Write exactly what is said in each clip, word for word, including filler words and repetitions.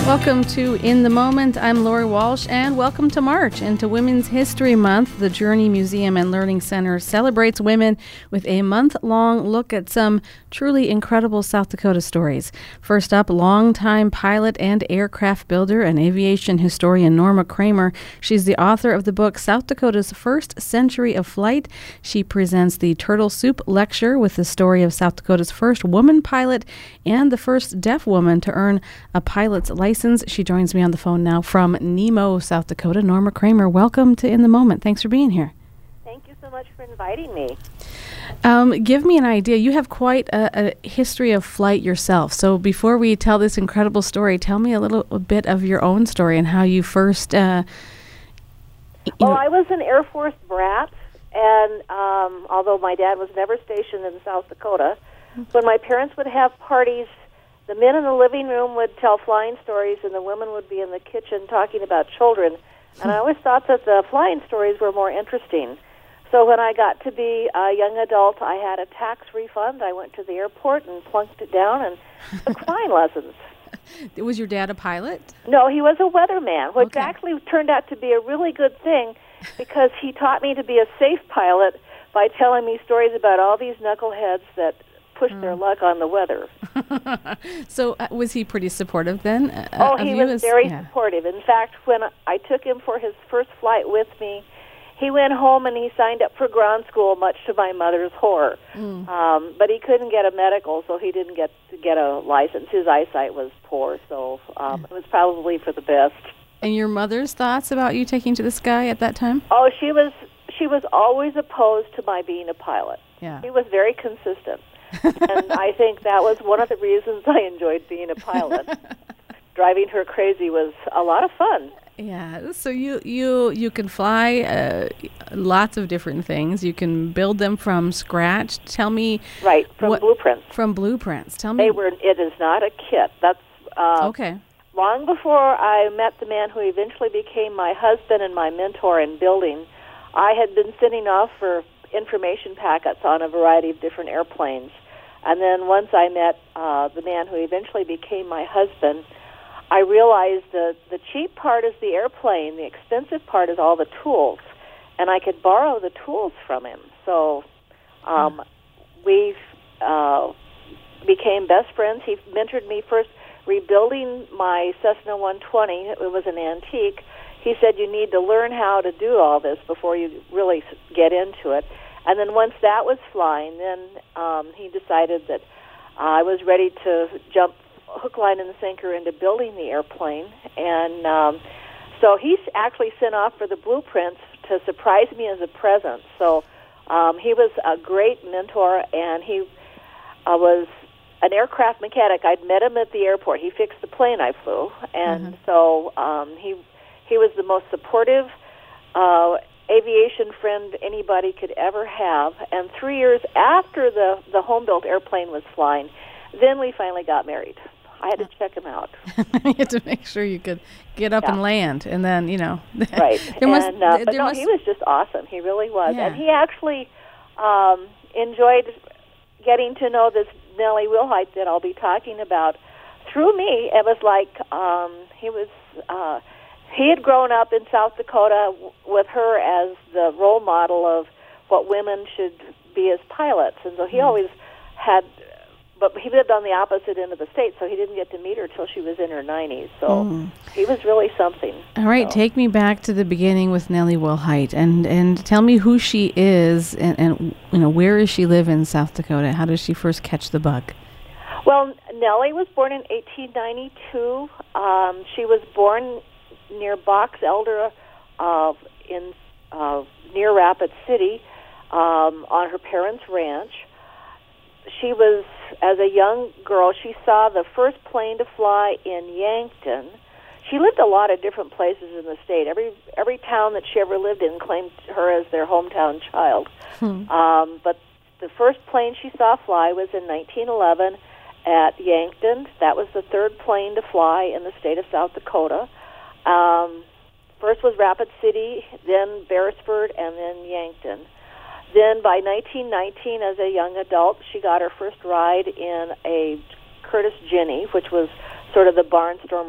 Welcome to In the Moment. I'm Lori Walsh, and welcome to March and to Women's History Month. The Journey Museum and Learning Center celebrates women with a month-long look at some truly incredible South Dakota stories. First up, longtime pilot and aircraft builder and aviation historian Norma Kramer. She's the author of the book South Dakota's First Century of Flight. She presents the Turtle Soup Lecture with the story of South Dakota's first woman pilot and the first deaf woman to earn a pilot's license. She joins me on the phone now from Nemo, South Dakota. Norma Kramer, welcome to In the Moment. Thanks for being here. Thank you so much for inviting me. Um, give me an idea. You have quite a, a history of flight yourself. So before we tell this incredible story, tell me a little a bit of your own story and how you first... Uh, you well, know, I was an Air Force brat, and um, although my dad was never stationed in South Dakota, when my parents would have parties, the men in the living room would tell flying stories, and the women would be in the kitchen talking about children. And I always thought that the flying stories were more interesting. So when I got to be a young adult, I had a tax refund. I went to the airport and plunked it down and took flying lessons. Was your dad a pilot? No, he was a weatherman, which Okay. actually turned out to be a really good thing because he taught me to be a safe pilot by telling me stories about all these knuckleheads that push their luck on the weather. So uh, was he pretty supportive then? Uh, Oh, of he you was as- very yeah. supportive. In fact, when I took him for his first flight with me, he went home and he signed up for ground school, much to my mother's horror. Mm. Um, but he couldn't get a medical, so he didn't get to get a license. His eyesight was poor, so um, it was probably for the best. And your mother's thoughts about you taking to the sky at that time? Oh, she was she was always opposed to my being a pilot. Yeah. He was very consistent. And I think that was one of the reasons I enjoyed being a pilot. Driving her crazy was a lot of fun. Yeah, so you you you can fly uh, lots of different things. You can build them from scratch. Tell me, Right, from what- blueprints. from blueprints. Tell me. They were. It is not a kit. That's uh, Okay. long before I met the man who eventually became my husband and my mentor in building. I had been sending off for information packets on a variety of different airplanes, and then once I met uh, the man who eventually became my husband, I realized that the cheap part is the airplane, the expensive part is all the tools, and I could borrow the tools from him. So um, we uh, became best friends. He mentored me first rebuilding my Cessna one twenty. It was an antique. He said, you need to learn how to do all this before you really get into it. And then once that was flying, then um, he decided that I was ready to jump hook, line, and sinker into building the airplane. And um, so he actually sent off for the blueprints to surprise me as a present. So um, he was a great mentor, and he uh, was an aircraft mechanic. I'd met him at the airport. He fixed the plane I flew. And Mhm. so um, he he was the most supportive uh, aviation friend anybody could ever have. And three years after the, the home-built airplane was flying, then we finally got married. I had to check him out. You had to make sure you could get up Yeah. and land, and then you know. Right. there must, and, uh, there but no, must, he was just awesome. He really was. Yeah. And he actually um, enjoyed getting to know this Nellie Wilhite that I'll be talking about. Through me, it was like um, he was... Uh, he had grown up in South Dakota w- with her as the role model of what women should be as pilots. And so he Mm. always had... But he lived on the opposite end of the state, so he didn't get to meet her till she was in her nineties. So Mm. he was really something. All right, So. take me back to the beginning with Nellie Wilhite, and, and tell me who she is, and, and you know where does she live in South Dakota? How does she first catch the bug? Well, Nellie was born in eighteen ninety-two. Um, she was born near Box Elder uh, in uh, near Rapid City um, on her parents' ranch. She was, as a young girl, she saw the first plane to fly in Yankton. She lived a lot of different places in the state. Every every town that she ever lived in claimed her as their hometown child. Hmm. Um, but the first plane she saw fly was in nineteen eleven at Yankton. That was the third plane to fly in the state of South Dakota. Um, first was Rapid City, then Beresford, and then Yankton. Then by nineteen nineteen, as a young adult, she got her first ride in a Curtis Jenny, which was sort of the barnstormer's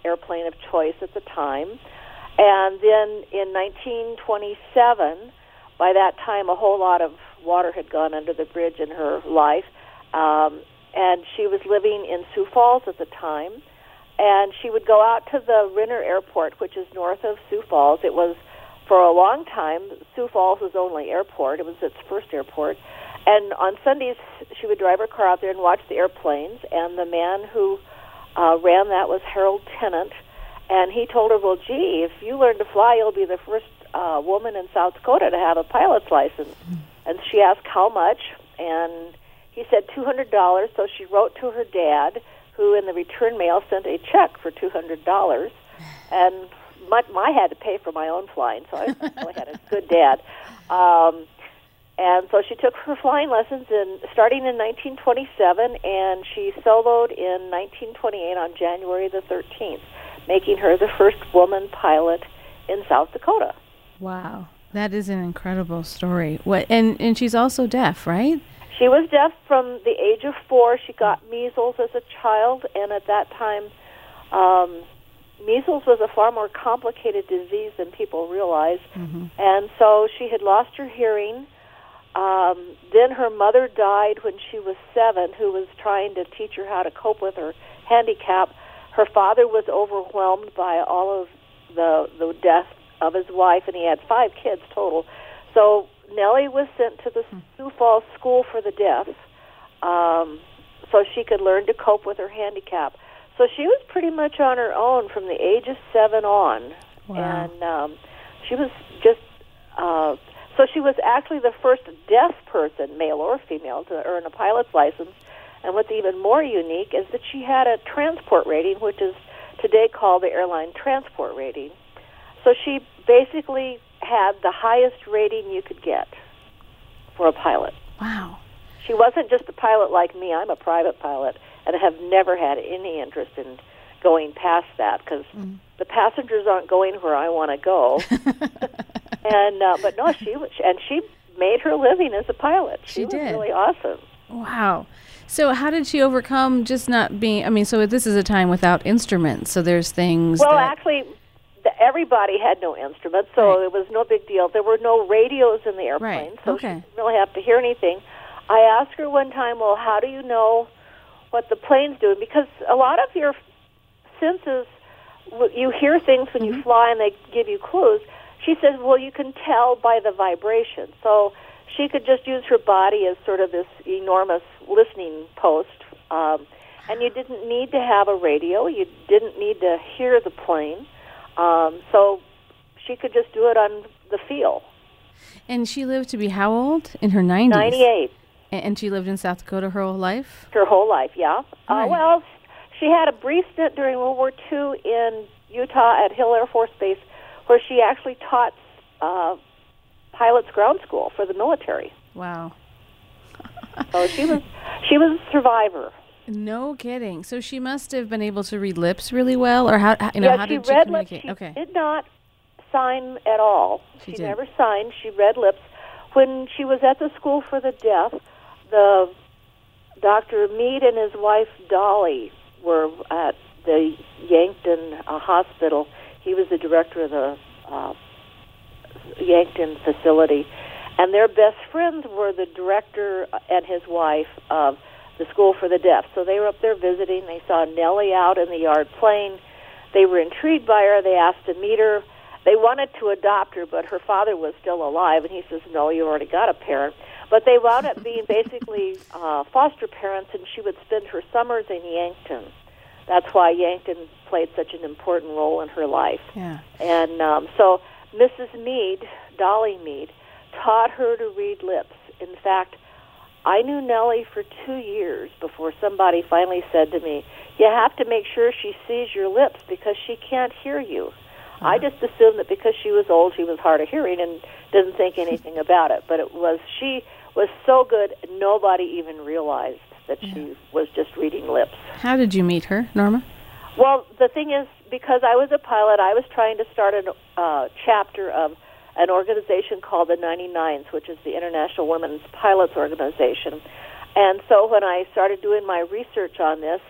airplane of choice at the time. And then in nineteen twenty-seven, by that time, a whole lot of water had gone under the bridge in her life. Um, and she was living in Sioux Falls at the time. And she would go out to the Renner Airport, which is north of Sioux Falls. It was, for a long time, Sioux Falls was only airport. It was its first airport. And on Sundays, she would drive her car out there and watch the airplanes. And the man who uh, ran that was Harold Tennant. And he told her, well, gee, if you learn to fly, you'll be the first uh, woman in South Dakota to have a pilot's license. Mm. And she asked how much, and he said two hundred dollars. So she wrote to her dad, who in the return mail sent a check for two hundred dollars. And my, my had to pay for my own flying, so I really had a good dad. Um, and so she took her flying lessons in starting in nineteen twenty-seven, and she soloed in nineteen twenty-eight on January the thirteenth, making her the first woman pilot in South Dakota. Wow, that is an incredible story. What? And, and she's also deaf, right? She was deaf from the age of four. She got measles as a child, and at that time, um, measles was a far more complicated disease than people realize. Mm-hmm. And so she had lost her hearing. Um, then her mother died when she was seven, who was trying to teach her how to cope with her handicap. Her father was overwhelmed by all of the the death of his wife, and he had five kids total. So Nellie was sent to the Sioux Falls School for the Deaf um, so she could learn to cope with her handicap. So she was pretty much on her own from the age of seven on. Wow. And um, she was just... Uh, so she was actually the first deaf person, male or female, to earn a pilot's license. And what's even more unique is that she had a transport rating, which is today called the airline transport rating. So she basically had the highest rating you could get for a pilot. Wow. She wasn't just a pilot like me. I'm a private pilot and have never had any interest in going past that because mm. the passengers aren't going where I want to go. and uh, But no, she was, and she made her living as a pilot. She, she was did. really awesome. Wow. So how did she overcome just not being, I mean, so this is a time without instruments, so there's things Well, that... actually, the, everybody had no instruments, so right. it was no big deal. There were no radios in the airplane, right. so okay. she didn't really have to hear anything. I asked her one time, well, how do you know what the plane's doing? Because a lot of your senses, you hear things when mm-hmm. you fly and they give you clues. She says, well, you can tell by the vibration. So she could just use her body as sort of this enormous listening post. Um, and you didn't need to have a radio. You didn't need to hear the plane. Um, so she could just do it on the feel. And she lived to be how old? In her nineties? ninety-eight. And she lived in South Dakota her whole life? Her whole life, yeah. Right. Uh, well, she had a brief stint during World War Two in Utah at Hill Air Force Base where she actually taught uh, pilots ground school for the military. Wow. So she was she was a survivor. No kidding. So she must have been able to read lips really well, or how you know yeah, how she did she read communicate? Lips. She okay. did not sign at all. She, she did. never signed. She read lips. When she was at the school for the deaf, the Doctor Mead and his wife Dolly were at the Yankton uh, Hospital. He was the director of the uh, Yankton facility, and their best friends were the director and his wife of the School for the Deaf. So they were up there visiting. They saw Nellie out in the yard playing. They were intrigued by her. They asked to meet her. They wanted to adopt her, but her father was still alive, and he says, no, you already got a parent. But they wound up being basically uh, foster parents, and she would spend her summers in Yankton. That's why Yankton played such an important role in her life. Yeah. And um, so Missus Mead, Dolly Mead, taught her to read lips. In fact, I knew Nellie for two years before somebody finally said to me, you have to make sure she sees your lips because she can't hear you. Uh-huh. I just assumed that because she was old, she was hard of hearing and didn't think anything about it. But it was she was so good, nobody even realized that yeah. she was just reading lips. How did you meet her, Norma? Well, the thing is, because I was a pilot, I was trying to start a uh, chapter of an organization called the ninety-nines, which is the International Women's Pilots Organization. And so when I started doing my research on this,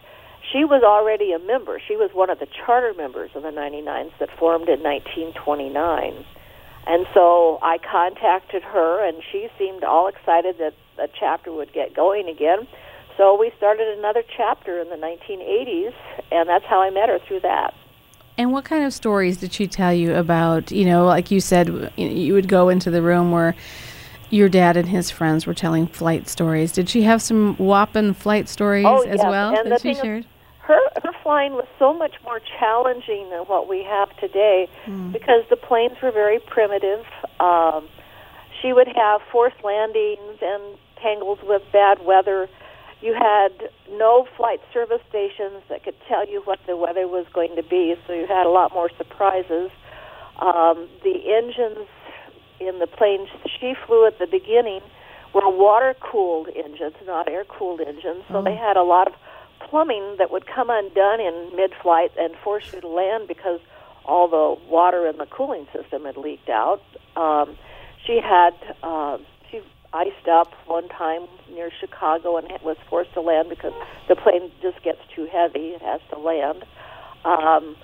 she was already a member. She was one of the charter members of the ninety-nines that formed in nineteen twenty-nine. And so I contacted her, and she seemed all excited that a chapter would get going again. So we started another chapter in the nineteen eighties, and that's how I met her, through that. And what kind of stories did she tell you about, you know, like you said, you would go into the room where your dad and his friends were telling flight stories. Did she have some whopping flight stories oh, as yes. well and that the she shared? Is, her, her flying was so much more challenging than what we have today mm. because the planes were very primitive. Um, she would have forced landings and tangles with bad weather. You had no flight service stations that could tell you what the weather was going to be, so you had a lot more surprises. Um, the engines in the planes she flew at the beginning were water-cooled engines, not air-cooled engines, so oh. they had a lot of plumbing that would come undone in mid-flight and force you to land because all the water in the cooling system had leaked out. Um, she had... Uh, she iced up one time near Chicago and was forced to land because the plane just gets too heavy. It has to land. Um,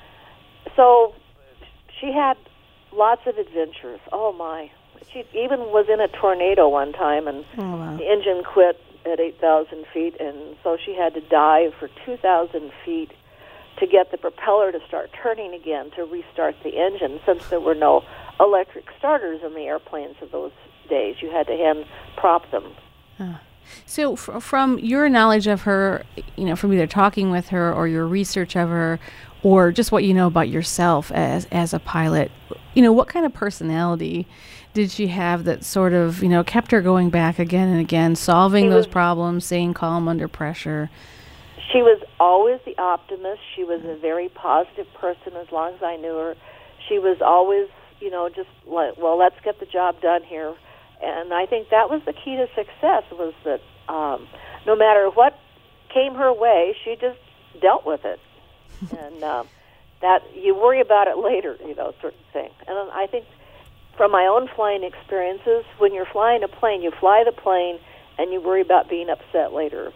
so she had lots of adventures. Oh, my. She even was in a tornado one time, and oh, wow. the engine quit at eight thousand feet, and so she had to dive for two thousand feet to get the propeller to start turning again to restart the engine, since there were no electric starters in the airplanes of those days. You had to hand prop them. Uh, so f- from your knowledge of her, you know, from either talking with her or your research of her, or just what you know about yourself as as a pilot, you know, what kind of personality did she have that sort of, you know, kept her going back again and again, solving those problems, staying calm under pressure? She was always the optimist. She was a very positive person as long as I knew her. She was always, you know, just like, well, let's get the job done here. And I think that was the key to success, was that um, no matter what came her way, she just dealt with it. and uh, that you worry about it later, you know, sort of thing. And I think from my own flying experiences, when you're flying a plane, you fly the plane and you worry about being upset later.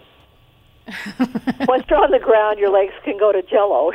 Once you're on the ground, your legs can go to jello.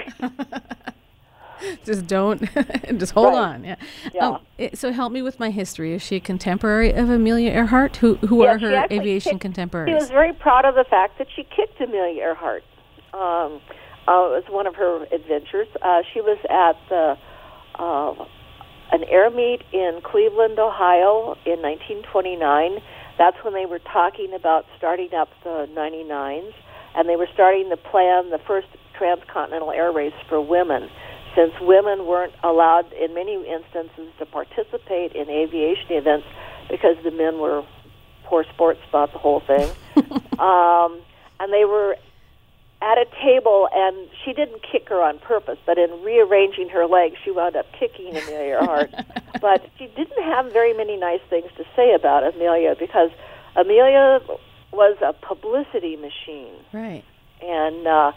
Just don't, just hold right. on. Yeah. yeah. Um, it, so help me with my history. Is she a contemporary of Amelia Earhart? Who who yeah, are her aviation kicked, contemporaries? She was very proud of the fact that she kicked Amelia Earhart. Um, uh, it was one of her adventures. Uh, she was at the uh, an air meet in Cleveland, Ohio, in nineteen twenty-nine. That's when they were talking about starting up the ninety-nines, and they were starting to plan the first transcontinental air race for women, since women weren't allowed in many instances to participate in aviation events because the men were poor sports about the whole thing. um, and they were at a table, and she didn't kick her on purpose, but in rearranging her legs, she wound up kicking Amelia Earhart. But she didn't have very many nice things to say about Amelia, because Amelia was a publicity machine. Right. And uh,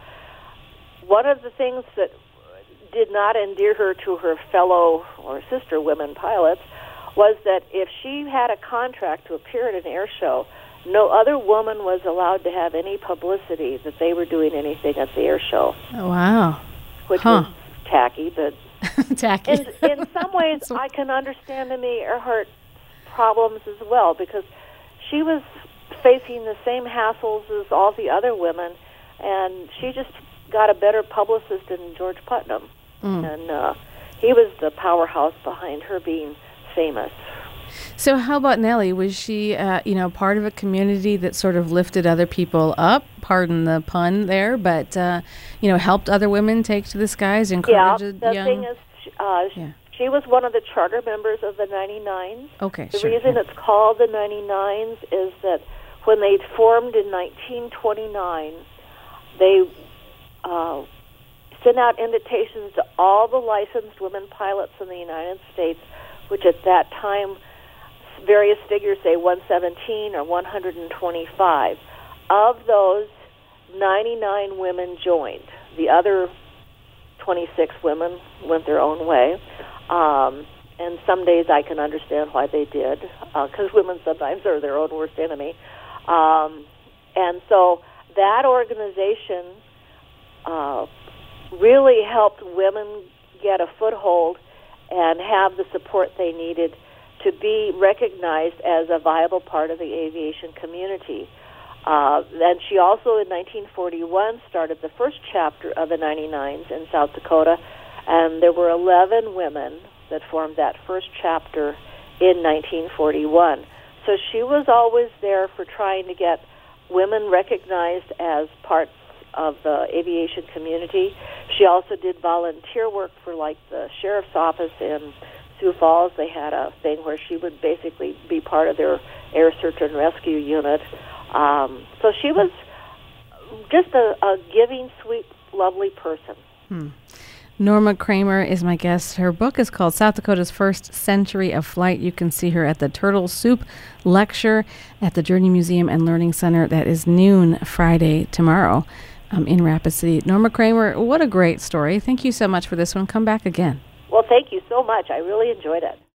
one of the things that did not endear her to her fellow or sister women pilots was that if she had a contract to appear at an air show, no other woman was allowed to have any publicity that they were doing anything at the air show. Oh, wow. Which huh. was tacky, but tacky. in, in some ways so I can understand Amelia Earhart's problems as well, because she was facing the same hassles as all the other women, and she just got a better publicist than George Putnam. Mm. And uh, he was the powerhouse behind her being famous. So how about Nellie? Was she, uh, you know, part of a community that sort of lifted other people up, pardon the pun there, but, uh, you know, helped other women take to the skies, encouraged yeah, the young... thing is, uh, yeah. she was one of the charter members of the ninety-nines. Okay, The sure, reason yeah. it's called the ninety-nines is that when they formed in nineteen twenty-nine, they uh, sent out invitations to all the licensed women pilots in the United States, which at that time, various figures say one seventeen or one hundred twenty-five. Of those, ninety-nine women joined. The other twenty-six women went their own way. Um, and some days I can understand why they did, because uh, women sometimes are their own worst enemy. Um, and so that organization uh, really helped women get a foothold and have the support they needed to be recognized as a viable part of the aviation community. Uh, and she also, in nineteen forty-one, started the first chapter of the ninety-nines in South Dakota, and there were eleven women that formed that first chapter in nineteen forty-one. So she was always there for trying to get women recognized as parts of the aviation community. She also did volunteer work for, like, the sheriff's office in Sioux Falls. They had a thing where she would basically be part of their air search and rescue unit. Um, so she was just a, a giving, sweet, lovely person. Hmm. Norma Kramer is my guest. Her book is called South Dakota's First Century of Flight. You can see her at the Turtle Soup Lecture at the Journey Museum and Learning Center. That is noon Friday tomorrow um, in Rapid City. Norma Kramer, what a great story. Thank you so much for this one. Come back again. Well, thank you so much. I really enjoyed it.